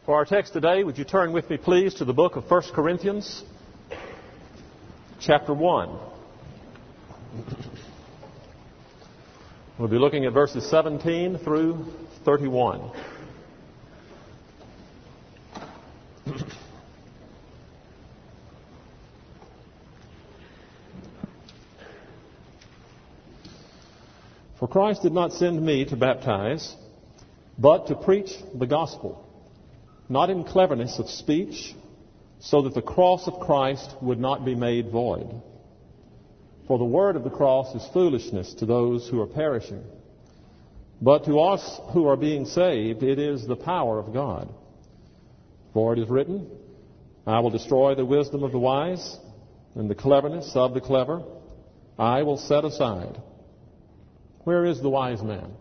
For our text today, would you turn with me, please, to the book of 1 Corinthians, chapter 1. We'll be looking at verses 17 through 31. For Christ did not send me to baptize, but to preach the gospel, not in cleverness of speech, so that the cross of Christ would not be made void. For the word of the cross is foolishness to those who are perishing, but to us who are being saved it is the power of God. For it is written, I will destroy the wisdom of the wise, and the cleverness of the clever I will set aside. Where is the wise man?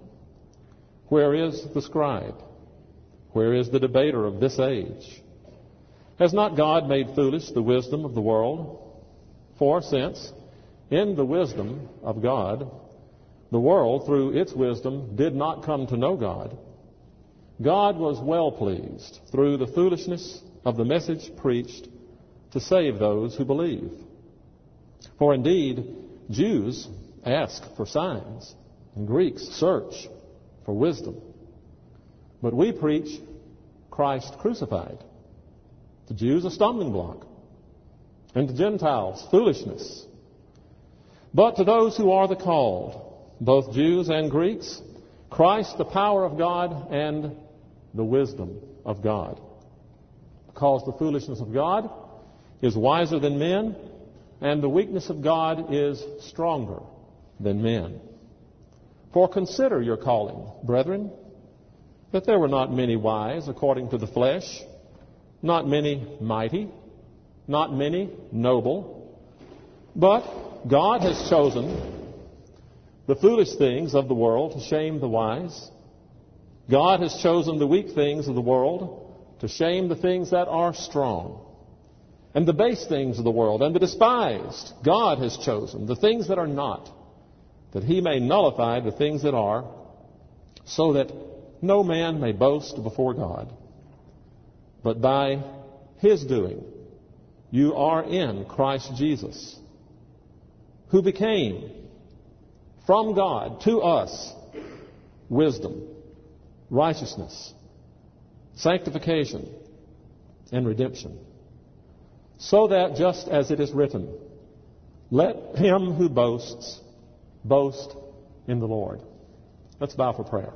Where is the scribe? Where is the debater of this age? Has not God made foolish the wisdom of the world? For since, in the wisdom of God, the world through its wisdom did not come to know God, God was well pleased through the foolishness of the message preached to save those who believe. For indeed, Jews ask for signs, and Greeks search for wisdom. But we preach Christ crucified. To Jews a stumbling block, and to Gentiles foolishness. But to those who are the called, both Jews and Greeks, Christ the power of God and the wisdom of God. Because the foolishness of God is wiser than men, and the weakness of God is stronger than men. For consider your calling, brethren, that there were not many wise according to the flesh, not many mighty, not many noble, but God has chosen the foolish things of the world to shame the wise. God has chosen the weak things of the world to shame the things that are strong. And the base things of the world and the despised God has chosen, the things that are not, that he may nullify the things that are, so that no man may boast before God. But by his doing, you are in Christ Jesus, who became from God to us wisdom, righteousness, sanctification, and redemption. So that just as it is written, let him who boasts boast in the Lord. Let's bow for prayer.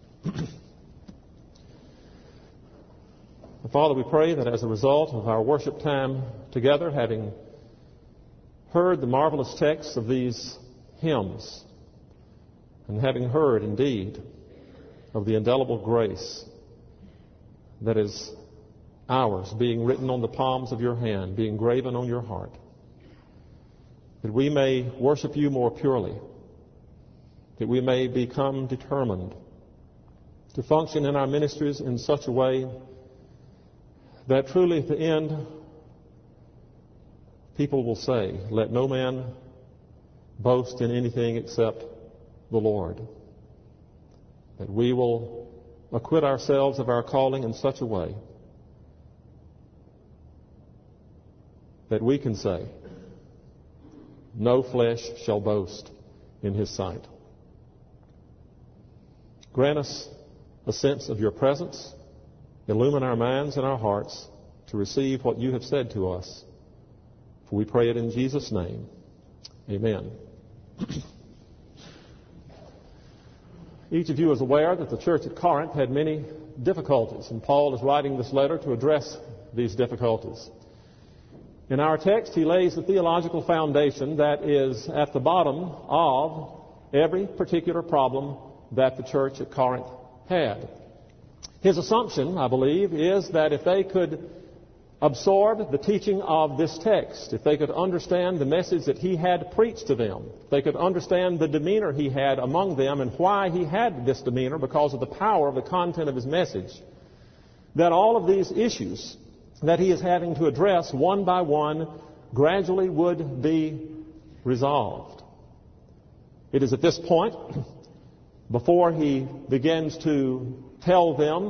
Father, we pray that as a result of our worship time together, having heard the marvelous texts of these hymns, and having heard indeed of the indelible grace that is ours, being written on the palms of your hand, being graven on your heart, that we may worship you more purely, that we may become determined to function in our ministries in such a way that truly at the end people will say, let no man boast in anything except the Lord. That we will acquit ourselves of our calling in such a way that we can say, no flesh shall boast in his sight. Grant us a sense of your presence. Illumine our minds and our hearts to receive what you have said to us. For we pray it in Jesus' name. Amen. Each of you is aware that the church at Corinth had many difficulties, and Paul is writing this letter to address these difficulties. In our text, he lays the theological foundation that is at the bottom of every particular problem that the church at Corinth had. His assumption, I believe, is that if they could absorb the teaching of this text, if they could understand the message that he had preached to them, if they could understand the demeanor he had among them and why he had this demeanor because of the power of the content of his message, that all of these issues that he is having to address one by one gradually would be resolved. It is at this point, before he begins to tell them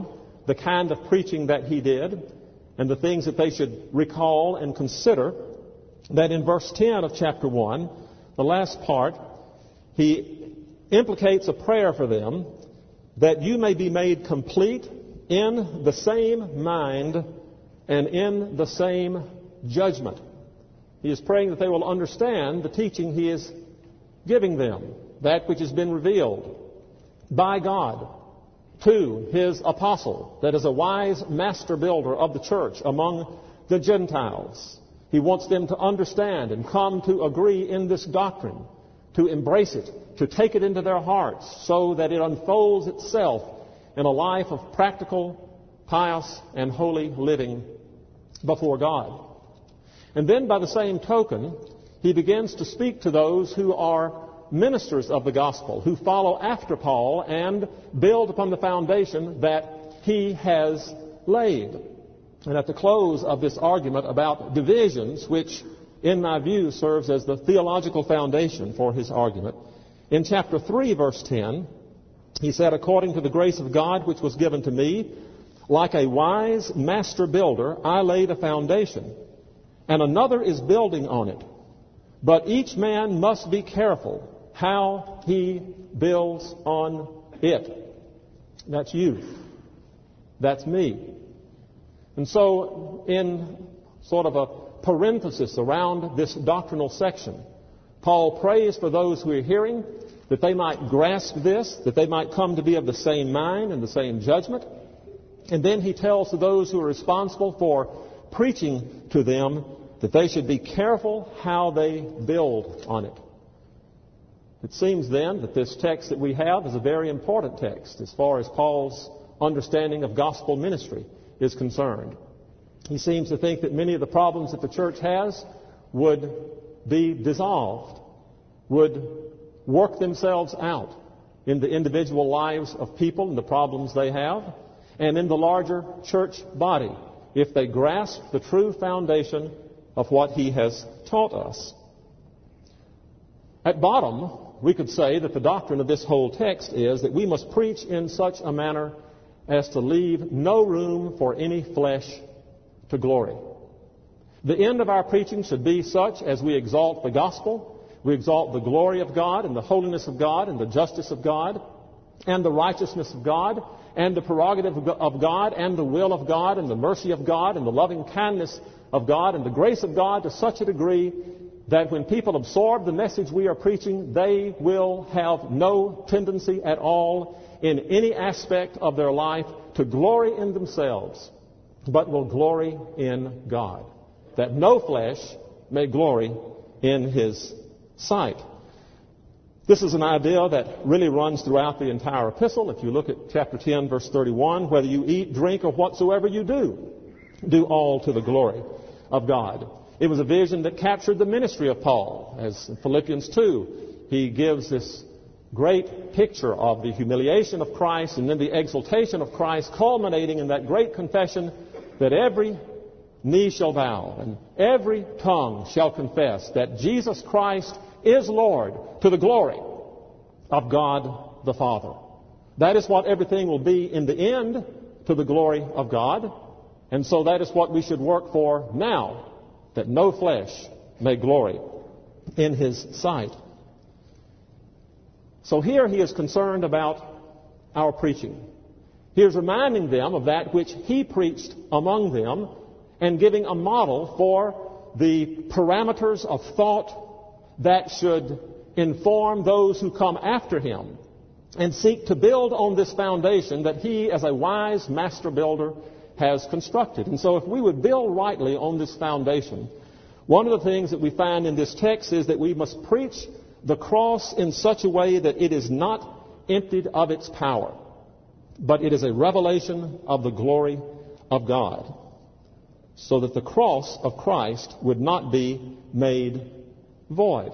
the kind of preaching that he did and the things that they should recall and consider, that in verse 10 of chapter 1, the last part, he implicates a prayer for them that you may be made complete in the same mind and in the same judgment. He is praying that they will understand the teaching he is giving them, that which has been revealed by God to his apostle, that is a wise master builder of the church among the Gentiles. He wants them to understand and come to agree in this doctrine, to embrace it, to take it into their hearts so that it unfolds itself in a life of practical, pious, and holy living before God. And then by the same token, he begins to speak to those who are ministers of the gospel, who follow after Paul and build upon the foundation that he has laid. And at the close of this argument about divisions, which in my view serves as the theological foundation for his argument, in chapter 3, verse 10, he said, according to the grace of God which was given to me, like a wise master builder, I laid a foundation, and another is building on it. But each man must be careful how he builds on it. That's you. That's me. And so, in sort of a parenthesis around this doctrinal section, Paul prays for those who are hearing that they might grasp this, that they might come to be of the same mind and the same judgment. And then he tells to those who are responsible for preaching to them that they should be careful how they build on it. It seems then that this text that we have is a very important text as far as Paul's understanding of gospel ministry is concerned. He seems to think that many of the problems that the church has would be dissolved, would work themselves out in the individual lives of people and the problems they have, and in the larger church body, if they grasp the true foundation of what he has taught us. At bottom, we could say that the doctrine of this whole text is that we must preach in such a manner as to leave no room for any flesh to glory. The end of our preaching should be such as we exalt the gospel, we exalt the glory of God and the holiness of God and the justice of God and the righteousness of God and the prerogative of God and the will of God and the mercy of God and the loving kindness of God and the grace of God to such a degree that when people absorb the message we are preaching, they will have no tendency at all in any aspect of their life to glory in themselves, but will glory in God, that no flesh may glory in his sight. This is an idea that really runs throughout the entire epistle. If you look at chapter 10, verse 31, whether you eat, drink, or whatsoever you do all to the glory of God. It was a vision that captured the ministry of Paul. As in Philippians 2, he gives this great picture of the humiliation of Christ and then the exaltation of Christ, culminating in that great confession that every knee shall bow and every tongue shall confess that Jesus Christ is Lord, to the glory of God the Father. That is what everything will be in the end, to the glory of God. And so that is what we should work for now, that no flesh may glory in his sight. So here he is concerned about our preaching. He is reminding them of that which he preached among them and giving a model for the parameters of thought that should inform those who come after him and seek to build on this foundation that he, as a wise master builder, has constructed. And so if we would build rightly on this foundation, one of the things that we find in this text is that we must preach the cross in such a way that it is not emptied of its power, but it is a revelation of the glory of God, so that the cross of Christ would not be made void.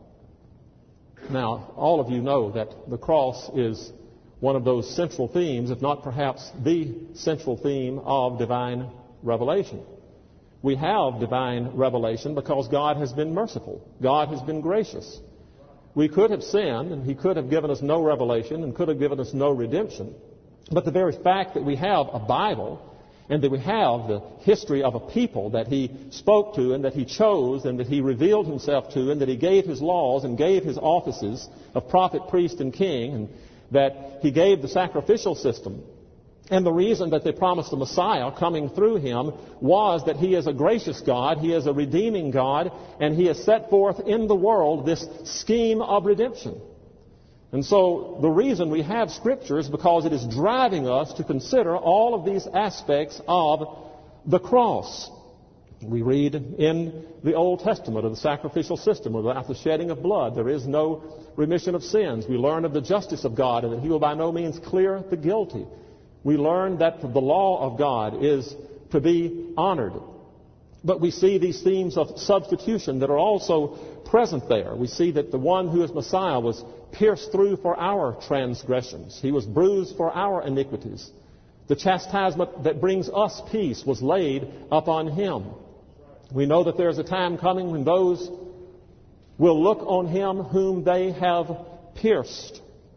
Now, all of you know that the cross is one of those central themes, if not perhaps the central theme of divine revelation. We have divine revelation because God has been merciful. God has been gracious. We could have sinned, and he could have given us no revelation and could have given us no redemption. But the very fact that we have a Bible and that we have the history of a people that he spoke to and that he chose and that he revealed himself to and that he gave his laws and gave his offices of prophet, priest, and king, and that he gave the sacrificial system. And the reason that they promised a Messiah coming through him was that he is a gracious God, he is a redeeming God, and he has set forth in the world this scheme of redemption. And so the reason we have Scripture is because it is driving us to consider all of these aspects of the cross. We read in the Old Testament of the sacrificial system, without the shedding of blood, there is no remission of sins. We learn of the justice of God and that he will by no means clear the guilty. We learn that the law of God is to be honored. But we see these themes of substitution that are also present there. We see that the one who is Messiah was pierced through for our transgressions. He was bruised for our iniquities. The chastisement that brings us peace was laid upon him. We know that there is a time coming when those will look on him whom they have pierced.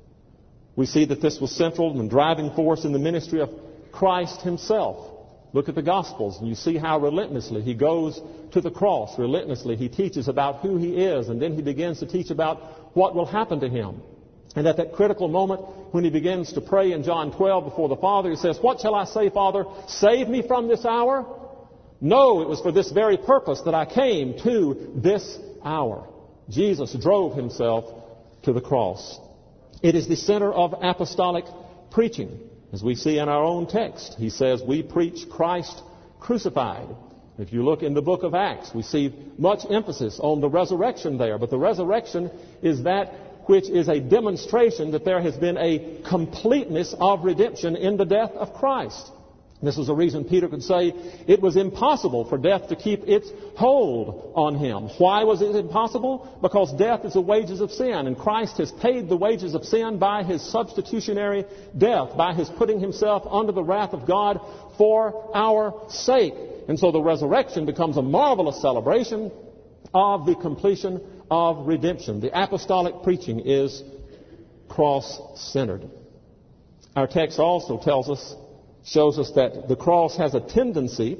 We see that this was central and driving force in the ministry of Christ himself. Look at the Gospels and you see how relentlessly he goes to the cross. Relentlessly he teaches about who he is, and then he begins to teach about what will happen to him. And at that critical moment when he begins to pray in John 12 before the Father, he says, "What shall I say, Father? Save me from this hour? No, it was for this very purpose that I came to this hour." Jesus drove himself to the cross. It is the center of apostolic preaching. As we see in our own text, he says, we preach Christ crucified. If you look in the book of Acts, we see much emphasis on the resurrection there. But the resurrection is that which is a demonstration that there has been a completeness of redemption in the death of Christ. This is a reason Peter could say it was impossible for death to keep its hold on him. Why was it impossible? Because death is the wages of sin, and Christ has paid the wages of sin by his substitutionary death, by his putting himself under the wrath of God for our sake. And so the resurrection becomes a marvelous celebration of the completion of redemption. The apostolic preaching is cross-centered. Our text also shows us that the cross has a tendency,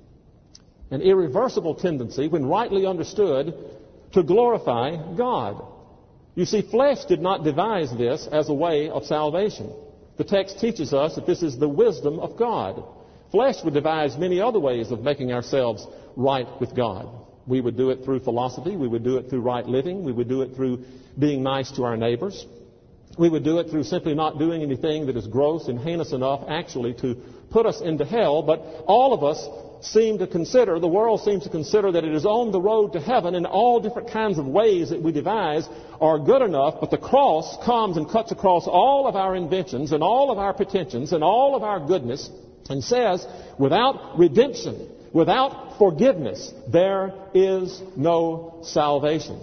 an irreversible tendency, when rightly understood, to glorify God. You see, flesh did not devise this as a way of salvation. The text teaches us that this is the wisdom of God. Flesh would devise many other ways of making ourselves right with God. We would do it through philosophy. We would do it through right living. We would do it through being nice to our neighbors. We would do it through simply not doing anything that is gross and heinous enough actually to put us into hell. But all of us seem to consider, the world seems to consider that it is on the road to heaven, and all different kinds of ways that we devise are good enough. But the cross comes and cuts across all of our inventions and all of our pretensions and all of our goodness and says, without redemption, without forgiveness, there is no salvation.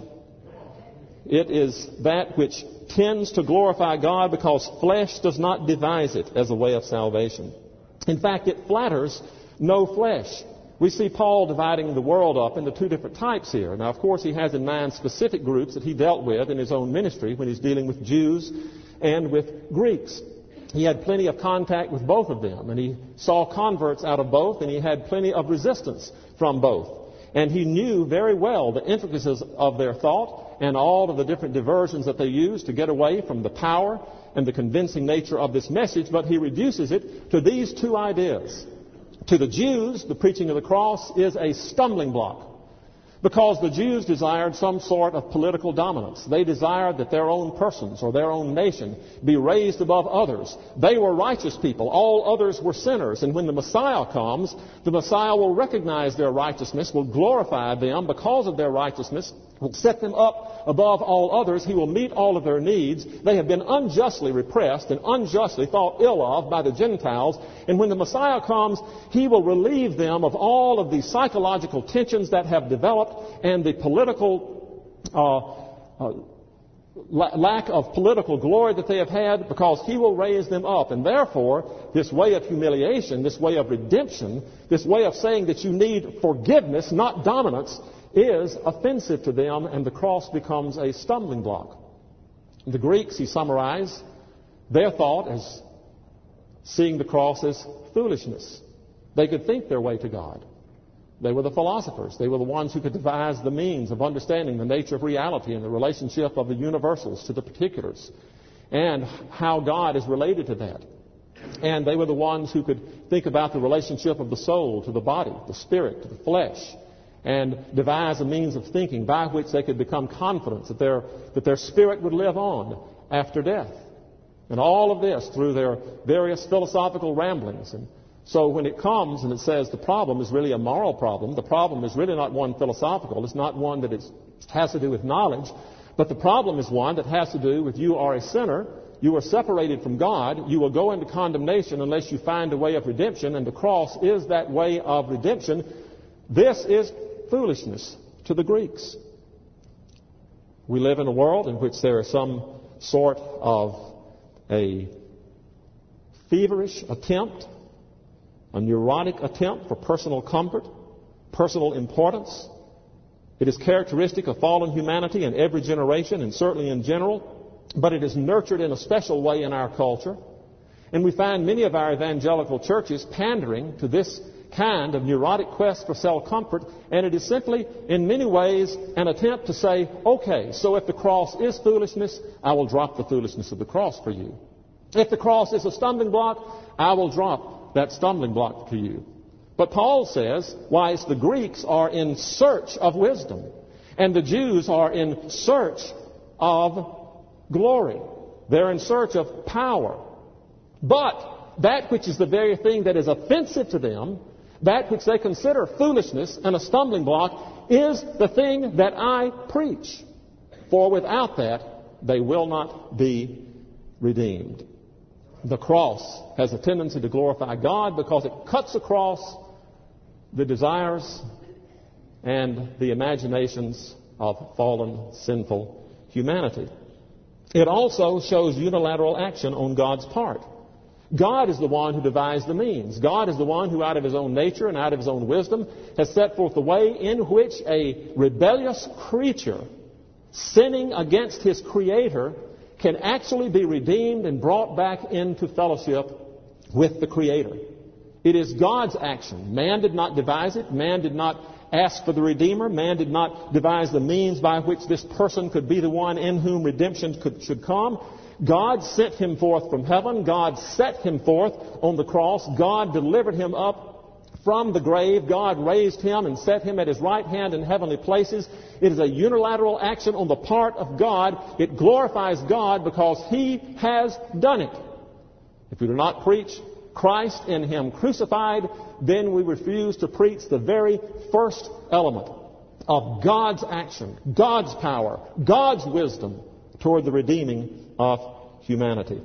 It is that which tends to glorify God because flesh does not devise it as a way of salvation. In fact, it flatters no flesh. We see Paul dividing the world up into two different types here. Now, of course, he has in mind specific groups that he dealt with in his own ministry when he's dealing with Jews and with Greeks. He had plenty of contact with both of them, and he saw converts out of both, and he had plenty of resistance from both. And he knew very well the intricacies of their thought and all of the different diversions that they used to get away from the power and the convincing nature of this message, but he reduces it to these two ideas. To the Jews, the preaching of the cross is a stumbling block, because the Jews desired some sort of political dominance. They desired that their own persons or their own nation be raised above others. They were righteous people. All others were sinners. And when the Messiah comes, the Messiah will recognize their righteousness, will glorify them because of their righteousness, will set them up above all others. He will meet all of their needs. They have been unjustly repressed and unjustly thought ill of by the Gentiles. And when the Messiah comes, he will relieve them of all of the psychological tensions that have developed and the political lack of political glory that they have had, because he will raise them up. And therefore, this way of humiliation, this way of redemption, this way of saying that you need forgiveness, not dominance, is offensive to them, and the cross becomes a stumbling block. The Greeks, he summarized their thought as seeing the cross as foolishness. They could think their way to God. They were the philosophers. They were the ones who could devise the means of understanding the nature of reality and the relationship of the universals to the particulars and how God is related to that. And they were the ones who could think about the relationship of the soul to the body, the spirit to the flesh, and devise a means of thinking by which they could become confident that their spirit would live on after death. And all of this through their various philosophical ramblings. And so when it comes and it says the problem is really a moral problem, the problem is really not one philosophical. It's not one that has to do with knowledge, but the problem is one that has to do with you are a sinner. You are separated from God. You will go into condemnation unless you find a way of redemption, and the cross is that way of redemption. This is foolishness to the Greeks. We live in a world in which there is some sort of a feverish attempt, a neurotic attempt for personal comfort, personal importance. It is characteristic of fallen humanity in every generation and certainly in general, but it is nurtured in a special way in our culture. And we find many of our evangelical churches pandering to this kind of neurotic quest for self-comfort, and it is simply, in many ways, an attempt to say, okay, so if the cross is foolishness, I will drop the foolishness of the cross for you. If the cross is a stumbling block, I will drop that stumbling block to you. But Paul says, why, it's the Greeks are in search of wisdom, and the Jews are in search of glory. They're in search of power. But that which is the very thing that is offensive to them, that which they consider foolishness and a stumbling block, is the thing that I preach. For without that, they will not be redeemed. The cross has a tendency to glorify God because it cuts across the desires and the imaginations of fallen, sinful humanity. It also shows unilateral action on God's part. God is the one who devised the means. God is the one who, out of His own nature and out of His own wisdom, has set forth the way in which a rebellious creature, sinning against his Creator, can actually be redeemed and brought back into fellowship with the Creator. It is God's action. Man did not devise it. Man did not ask for the Redeemer. Man did not devise the means by which this person could be the one in whom redemption should come. God sent Him forth from heaven. God set Him forth on the cross. God delivered Him up from the grave. God raised Him and set Him at His right hand in heavenly places. It is a unilateral action on the part of God. It glorifies God because He has done it. If we do not preach Christ in Him crucified, then we refuse to preach the very first element of God's action, God's power, God's wisdom toward the redeeming of humanity.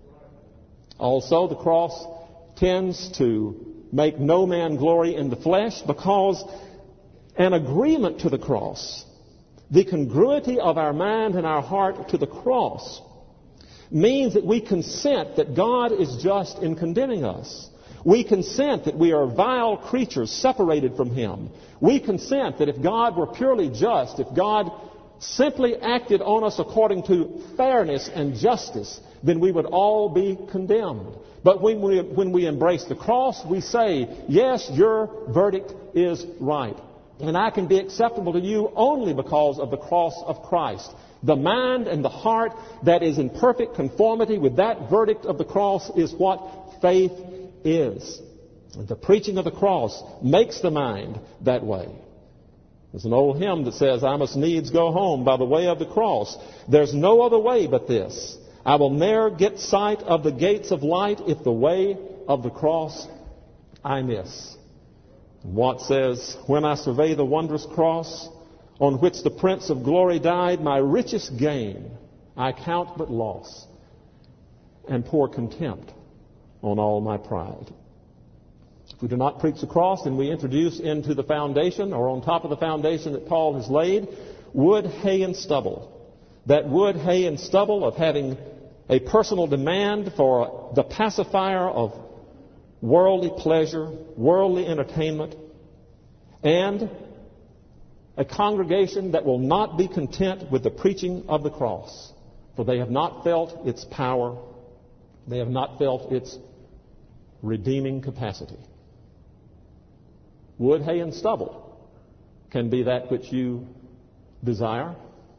Also, the cross tends to make no man glory in the flesh because an agreement to the cross, the congruity of our mind and our heart to the cross, means that we consent that God is just in condemning us. We consent that we are vile creatures separated from Him. We consent that if God were purely just, if God simply acted on us according to fairness and justice, then we would all be condemned. But when we embrace the cross, we say, yes, your verdict is right. And I can be acceptable to you only because of the cross of Christ. The mind and the heart that is in perfect conformity with that verdict of the cross is what faith is. And the preaching of the cross makes the mind that way. There's an old hymn that says, I must needs go home by the way of the cross. There's no other way but this. I will ne'er get sight of the gates of light if the way of the cross I miss. And Watt says, when I survey the wondrous cross on which the Prince of Glory died, my richest gain I count but loss and pour contempt on all my pride. If we do not preach the cross, then we introduce into the foundation, or on top of the foundation that Paul has laid, wood, hay, and stubble. That wood, hay, and stubble of having a personal demand for the pacifier of worldly pleasure, worldly entertainment, and a congregation that will not be content with the preaching of the cross, for they have not felt its power, they have not felt its redeeming capacity. Wood, hay, and stubble can be that which you desire,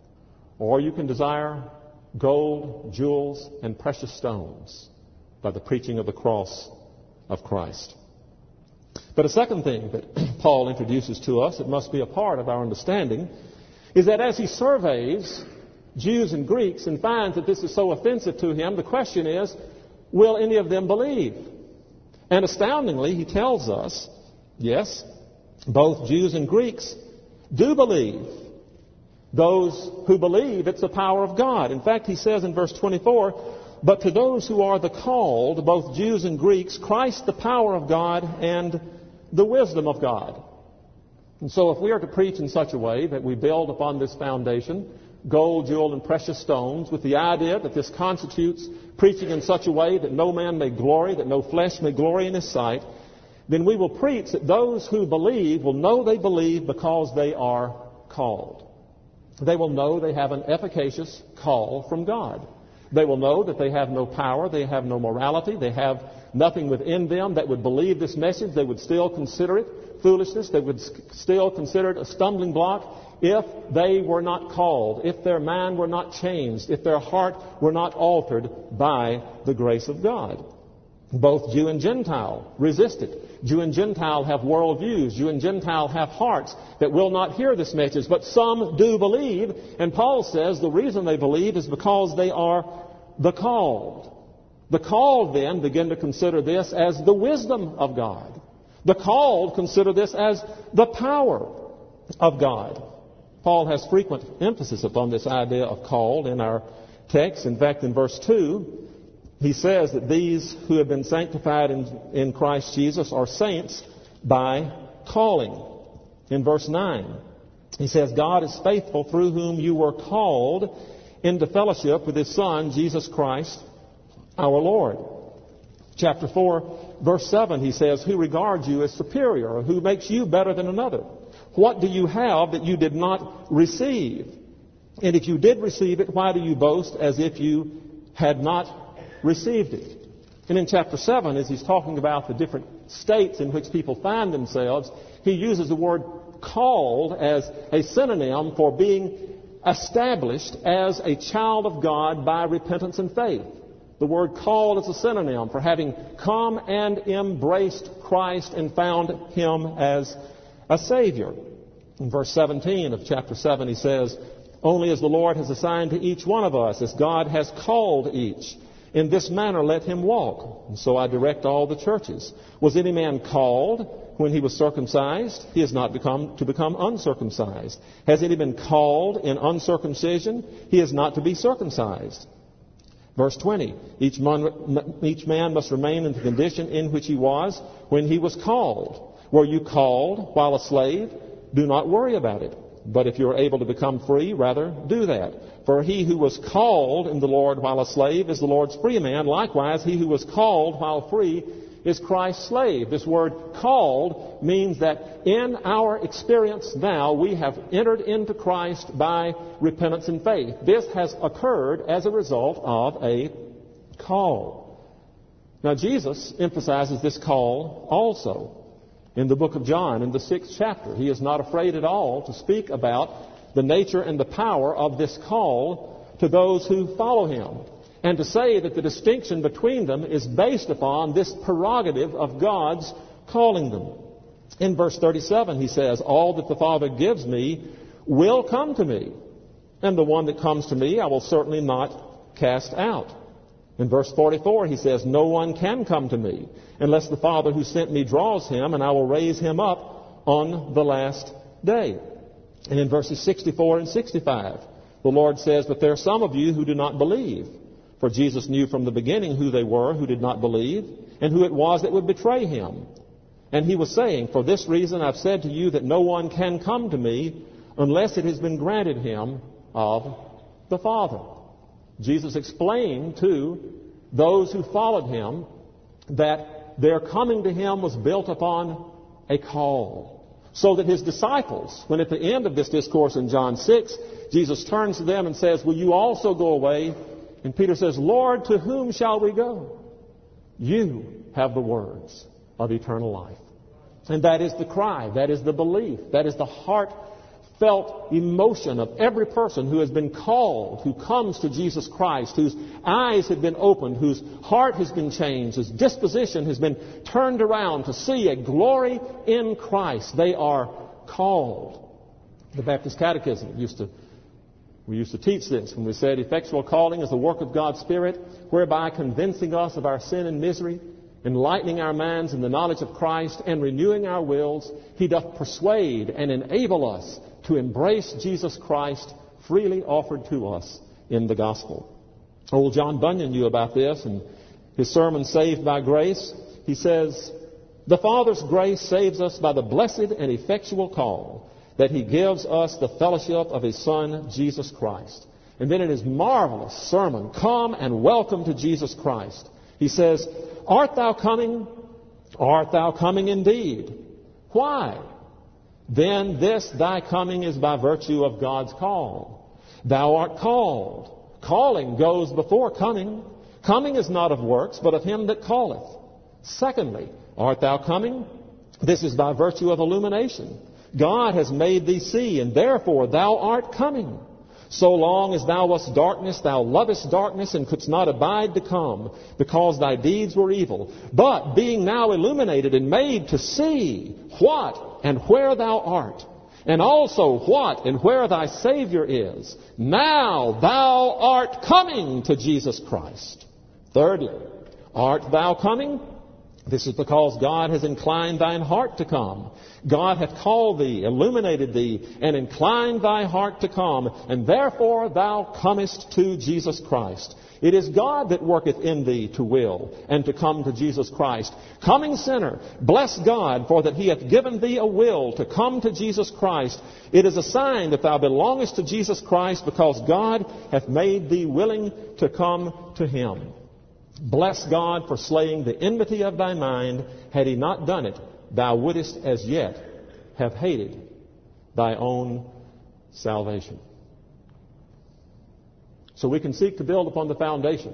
or you can desire gold, jewels, and precious stones by the preaching of the cross of Christ. But a second thing that Paul introduces to us, it must be a part of our understanding, is that as he surveys Jews and Greeks and finds that this is so offensive to him, the question is, will any of them believe? And astoundingly, he tells us, yes, both Jews and Greeks do believe. Those who believe, it's the power of God. In fact, he says in verse 24, but to those who are the called, both Jews and Greeks, Christ the power of God and the wisdom of God. And so if we are to preach in such a way that we build upon this foundation, gold, jewel, and precious stones, with the idea that this constitutes preaching in such a way that no man may glory, that no flesh may glory in his sight, then we will preach that those who believe will know they believe because they are called. They will know they have an efficacious call from God. They will know that they have no power, they have no morality, they have nothing within them that would believe this message. They would still consider it foolishness. They would still consider it a stumbling block if they were not called, if their mind were not changed, if their heart were not altered by the grace of God. Both Jew and Gentile resist it. Jew and Gentile have worldviews. Jew and Gentile have hearts that will not hear this message. But some do believe. And Paul says the reason they believe is because they are the called. The called then begin to consider this as the wisdom of God. The called consider this as the power of God. Paul has frequent emphasis upon this idea of called in our text. In fact, in verse 2, he says that these who have been sanctified in Christ Jesus are saints by calling. In verse 9, he says, God is faithful through whom you were called into fellowship with His Son, Jesus Christ, our Lord. Chapter 4, verse 7, he says, who regards you as superior, or who makes you better than another? What do you have that you did not receive? And if you did receive it, why do you boast as if you had not received it? And in chapter 7, as he's talking about the different states in which people find themselves, he uses the word called as a synonym for being established as a child of God by repentance and faith. The word called is a synonym for having come and embraced Christ and found Him as a Savior. In verse 17 of chapter 7, he says, only as the Lord has assigned to each one of us, as God has called each, in this manner let him walk. And so I direct all the churches. Was any man called when he was circumcised? He is not to become uncircumcised. Has any been called in uncircumcision? He is not to be circumcised. Verse 20, each man must remain in the condition in which he was when he was called. Were you called while a slave? Do not worry about it. But if you are able to become free, rather do that. For he who was called in the Lord while a slave is the Lord's free man. Likewise, he who was called while free is Christ's slave. This word called means that in our experience now, we have entered into Christ by repentance and faith. This has occurred as a result of a call. Now, Jesus emphasizes this call also in the book of John, in the 6th chapter. He is not afraid at all to speak about the nature and the power of this call to those who follow Him, and to say that the distinction between them is based upon this prerogative of God's calling them. In verse 37, he says, all that the Father gives me will come to me, and the one that comes to me I will certainly not cast out. In verse 44, he says, no one can come to me unless the Father who sent me draws him, and I will raise him up on the last day. And in verses 64 and 65, the Lord says, but there are some of you who do not believe. For Jesus knew from the beginning who they were who did not believe, and who it was that would betray him. And he was saying, for this reason I've said to you that no one can come to me unless it has been granted him of the Father. Jesus explained to those who followed him that their coming to him was built upon a call. So that his disciples, when at the end of this discourse in John 6, Jesus turns to them and says, will you also go away? And Peter says, Lord, to whom shall we go? You have the words of eternal life. And that is the cry, that is the belief, that is the heartfelt emotion of every person who has been called, who comes to Jesus Christ, whose eyes have been opened, whose heart has been changed, whose disposition has been turned around to see a glory in Christ. They are called. The Baptist Catechism we used to teach this when we said, effectual calling is the work of God's Spirit, whereby convincing us of our sin and misery, enlightening our minds in the knowledge of Christ, and renewing our wills, He doth persuade and enable us to embrace Jesus Christ freely offered to us in the gospel. Old John Bunyan knew about this in his sermon, Saved by Grace. He says, the Father's grace saves us by the blessed and effectual call that He gives us the fellowship of His Son, Jesus Christ. And then in his marvelous sermon, Come and Welcome to Jesus Christ, he says, Art thou coming? Art thou coming indeed? Why? Then this thy coming is by virtue of God's call. Thou art called. Calling goes before coming. Coming is not of works, but of him that calleth. Secondly, art thou coming? This is by virtue of illumination. God has made thee see, and therefore thou art coming. So long as thou wast darkness, thou lovest darkness, and couldst not abide to come, because thy deeds were evil. But being now illuminated and made to see what and where thou art, and also what and where thy Savior is, now thou art coming to Jesus Christ. Thirdly, art thou coming? This is because God has inclined thine heart to come. God hath called thee, illuminated thee, and inclined thy heart to come, and therefore thou comest to Jesus Christ. It is God that worketh in thee to will and to come to Jesus Christ. Coming sinner, bless God, for that He hath given thee a will to come to Jesus Christ. It is a sign that thou belongest to Jesus Christ, because God hath made thee willing to come to Him. Bless God for slaying the enmity of thy mind. Had He not done it, thou wouldest as yet have hated thy own salvation. So we can seek to build upon the foundation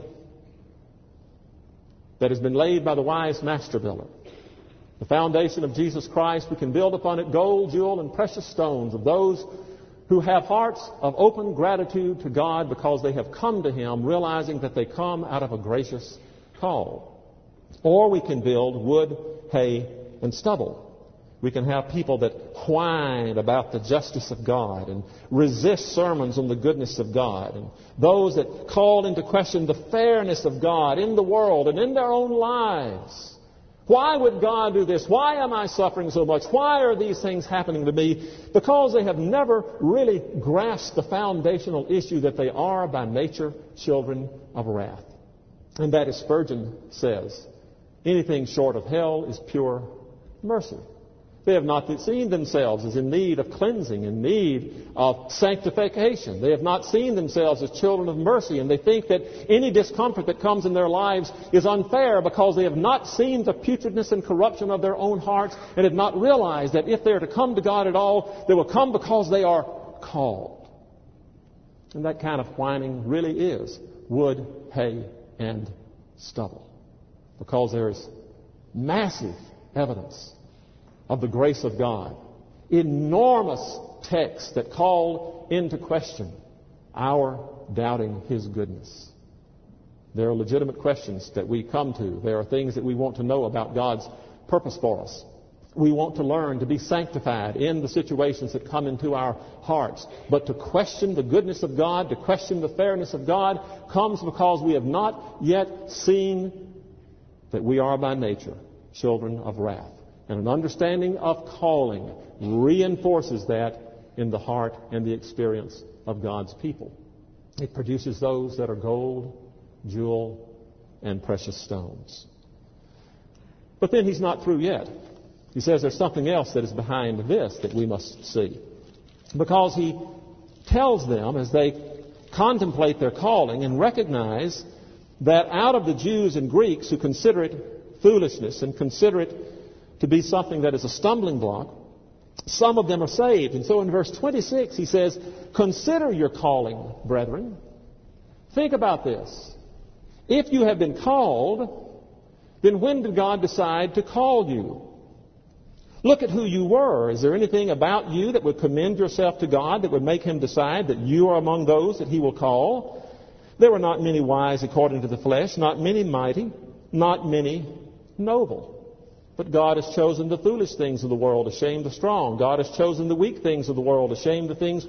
that has been laid by the wise master builder. The foundation of Jesus Christ. We can build upon it gold, jewel, and precious stones of those who have hearts of open gratitude to God because they have come to Him, realizing that they come out of a gracious call. Or we can build wood, hay, and stubble. We can have people that whine about the justice of God and resist sermons on the goodness of God, and those that call into question the fairness of God in the world and in their own lives. Why would God do this? Why am I suffering so much? Why are these things happening to me? Because they have never really grasped the foundational issue that they are by nature children of wrath. And that, as Spurgeon says, anything short of hell is pure mercy. They have not seen themselves as in need of cleansing, in need of sanctification. They have not seen themselves as children of mercy, and they think that any discomfort that comes in their lives is unfair because they have not seen the putridness and corruption of their own hearts and have not realized that if they are to come to God at all, they will come because they are called. And that kind of whining really is wood, hay, and stubble, because there is massive evidence of the grace of God. Enormous texts that call into question our doubting His goodness. There are legitimate questions that we come to. There are things that we want to know about God's purpose for us. We want to learn to be sanctified in the situations that come into our hearts. But to question the goodness of God, to question the fairness of God, comes because we have not yet seen that we are by nature children of wrath. And an understanding of calling reinforces that in the heart and the experience of God's people. It produces those that are gold, jewel, and precious stones. But then He's not through yet. He says there's something else that is behind this that we must see. Because He tells them as they contemplate their calling and recognize that out of the Jews and Greeks who consider it foolishness and consider it to be something that is a stumbling block, some of them are saved. And so in verse 26 he says, consider your calling, brethren. Think about this. If you have been called, then when did God decide to call you? Look at who you were. Is there anything about you that would commend yourself to God, that would make Him decide that you are among those that He will call? There were not many wise according to the flesh, not many mighty, not many noble. But God has chosen the foolish things of the world to shame the strong. God has chosen the weak things of the world to shame the things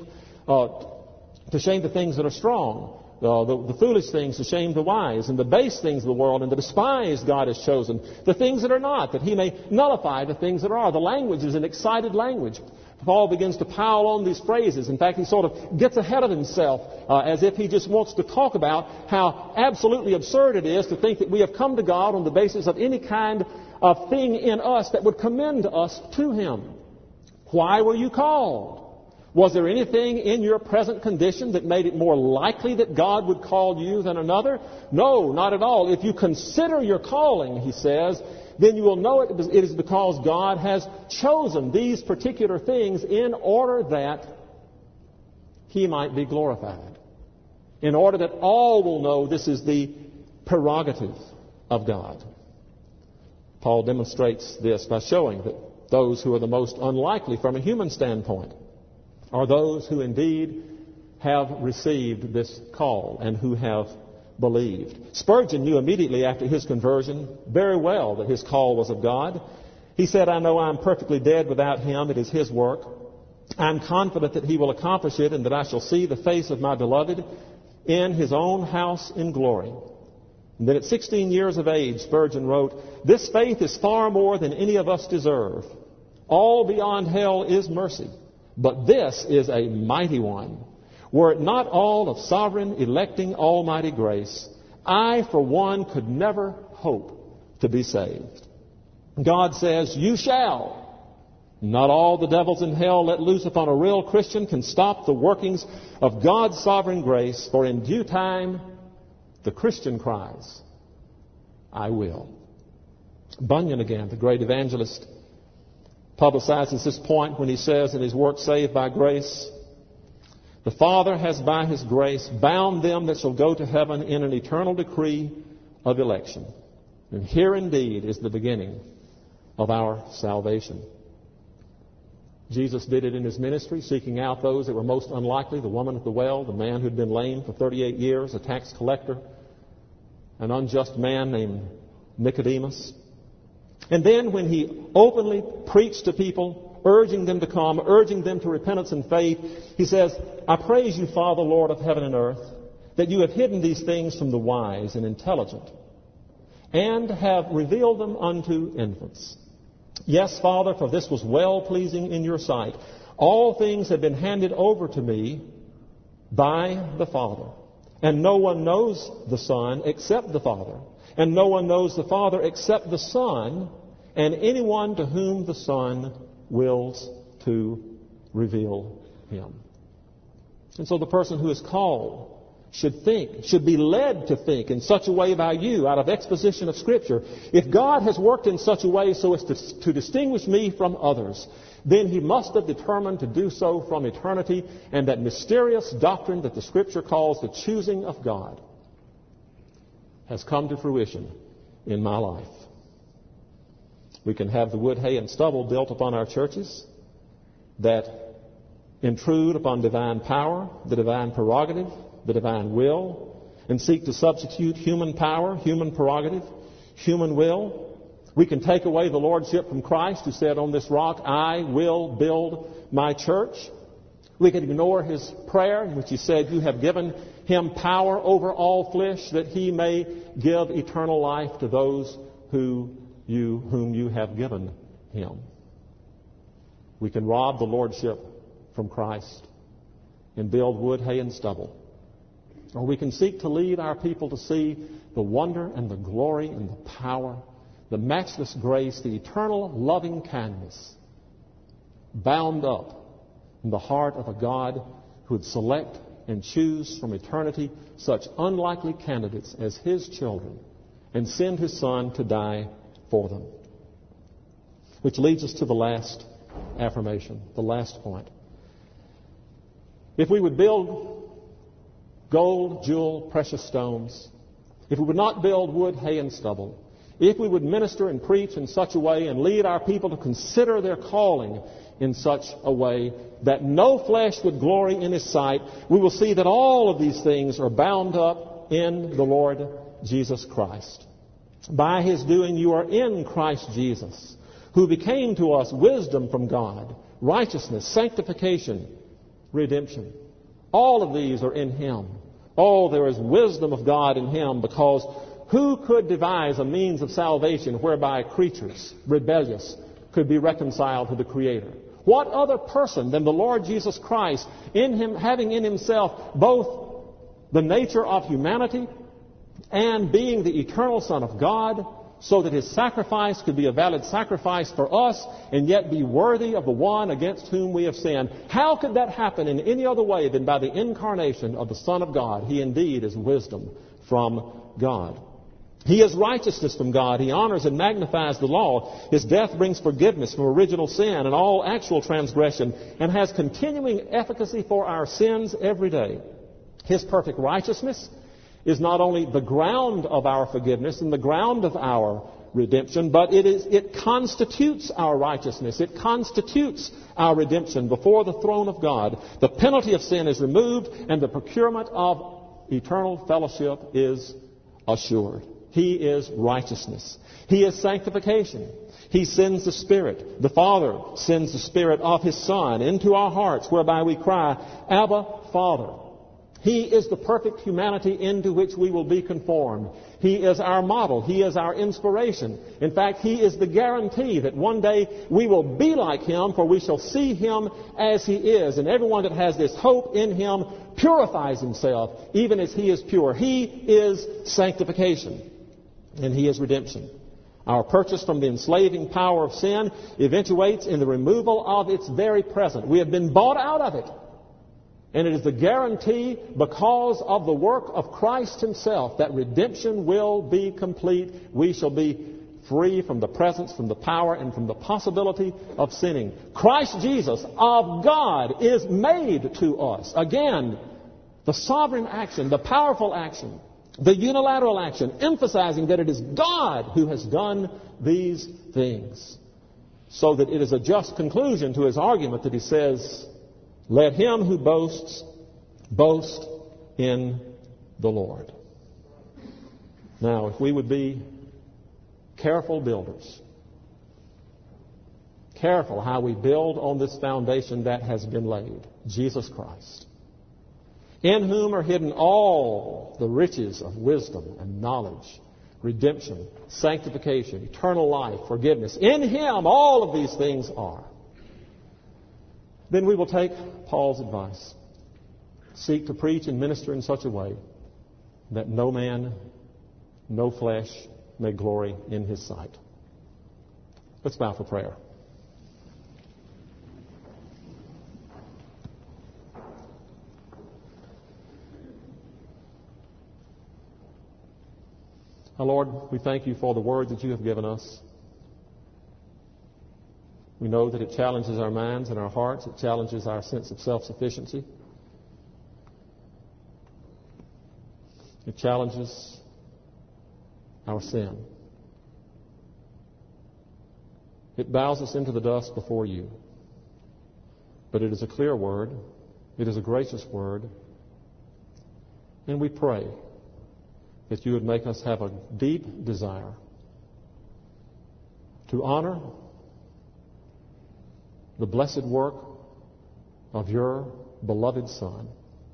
that are strong. The foolish things to shame the wise, and the base things of the world, and the despised God has chosen. The things that are not, that He may nullify the things that are. The language is an excited language. Paul begins to pile on these phrases. In fact, he sort of gets ahead of himself as if he just wants to talk about how absolutely absurd it is to think that we have come to God on the basis of any kind of thing in us that would commend us to Him. Why were you called? Was there anything in your present condition that made it more likely that God would call you than another? No, not at all. If you consider your calling, he says, then you will know it is because God has chosen these particular things in order that He might be glorified. In order that all will know this is the prerogative of God. Paul demonstrates this by showing that those who are the most unlikely from a human standpoint are those who indeed have received this call and who have believed. Spurgeon knew immediately after his conversion very well that his call was of God. He said, I know I'm perfectly dead without Him. It is His work. I'm confident that He will accomplish it and that I shall see the face of my beloved in His own house in glory. And then at 16 years of age, Spurgeon wrote, this faith is far more than any of us deserve. All beyond hell is mercy, but this is a mighty one. Were it not all of sovereign, electing, almighty grace, I, for one, could never hope to be saved. God says, you shall. Not all the devils in hell let loose upon a real Christian can stop the workings of God's sovereign grace, for in due time the Christian cries, I will. Bunyan again, the great evangelist, publicizes this point when he says in his work, Saved by Grace, the Father has by His grace bound them that shall go to heaven in an eternal decree of election. And here indeed is the beginning of our salvation. Jesus did it in His ministry, seeking out those that were most unlikely, the woman at the well, the man who had been lame for 38 years, a tax collector, an unjust man named Nicodemus. And then when He openly preached to people, urging them to come, urging them to repentance and faith, He says, I praise you, Father, Lord of heaven and earth, that you have hidden these things from the wise and intelligent, and have revealed them unto infants. Yes, Father, for this was well-pleasing in your sight. All things have been handed over to me by the Father, and no one knows the Son except the Father, and no one knows the Father except the Son, and anyone to whom the Son wills to reveal Him. And so the person who is called should be led to think in such a way by you out of exposition of Scripture. If God has worked in such a way so as to distinguish me from others, then He must have determined to do so from eternity, and that mysterious doctrine that the Scripture calls the choosing of God has come to fruition in my life. We can have the wood, hay, and stubble built upon our churches that intrude upon divine power, the divine prerogative, the divine will, and seek to substitute human power, human prerogative, human will. We can take away the lordship from Christ, who said, on this rock I will build my church. We can ignore His prayer in which He said, you have given Him power over all flesh, that He may give eternal life to those whom you have given Him. We can rob the lordship from Christ and build wood, hay, and stubble. Or we can seek to lead our people to see the wonder and the glory and the power, the matchless grace, the eternal loving kindness bound up in the heart of a God who would select and choose from eternity such unlikely candidates as His children and send His Son to die for them. Which leads us to the last affirmation, the last point. If we would build gold, jewel, precious stones, if we would not build wood, hay, and stubble, if we would minister and preach in such a way and lead our people to consider their calling in such a way that no flesh would glory in His sight, we will see that all of these things are bound up in the Lord Jesus Christ. By His doing, you are in Christ Jesus, who became to us wisdom from God, righteousness, sanctification, redemption. All of these are in Him. Oh, there is wisdom of God in Him, because who could devise a means of salvation whereby creatures, rebellious, could be reconciled to the Creator? What other person than the Lord Jesus Christ, in Him, having in Himself both the nature of humanity and being the eternal Son of God, so that His sacrifice could be a valid sacrifice for us and yet be worthy of the one against whom we have sinned? How could that happen in any other way than by the incarnation of the Son of God? He indeed is wisdom from God. He is righteousness from God. He honors and magnifies the law. His death brings forgiveness from original sin and all actual transgression, and has continuing efficacy for our sins every day. His perfect righteousness is not only the ground of our forgiveness and the ground of our redemption, but it constitutes our righteousness. It constitutes our redemption before the throne of God. The penalty of sin is removed, and the procurement of eternal fellowship is assured. He is righteousness. He is sanctification. He sends the Spirit. The Father sends the Spirit of His Son into our hearts, whereby we cry, Abba, Father. He is the perfect humanity into which we will be conformed. He is our model. He is our inspiration. In fact, He is the guarantee that one day we will be like Him, for we shall see Him as He is. And everyone that has this hope in Him purifies himself, even as He is pure. He is sanctification, and He is redemption. Our purchase from the enslaving power of sin eventuates in the removal of its very present. We have been bought out of it. And it is the guarantee, because of the work of Christ Himself, that redemption will be complete. We shall be free from the presence, from the power, and from the possibility of sinning. Christ Jesus of God is made to us. Again, the sovereign action, the powerful action, the unilateral action, emphasizing that it is God who has done these things. So that it is a just conclusion to his argument that he says, let him who boasts, boast in the Lord. Now, if we would be careful builders, careful how we build on this foundation that has been laid, Jesus Christ, in whom are hidden all the riches of wisdom and knowledge, redemption, sanctification, eternal life, forgiveness. In Him all of these things are. Then we will take Paul's advice. Seek to preach and minister in such a way that no man, no flesh may glory in his sight. Let's bow for prayer. Our Lord, we thank You for the word that You have given us. We know that it challenges our minds and our hearts. It challenges our sense of self-sufficiency. It challenges our sin. It bows us into the dust before You. But it is a clear word. It is a gracious word. And we pray that You would make us have a deep desire to honor the blessed work of Your beloved Son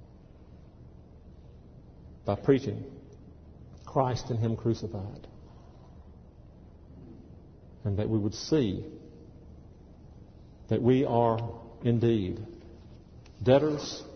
by preaching Christ and Him crucified. And that we would see that we are indeed debtors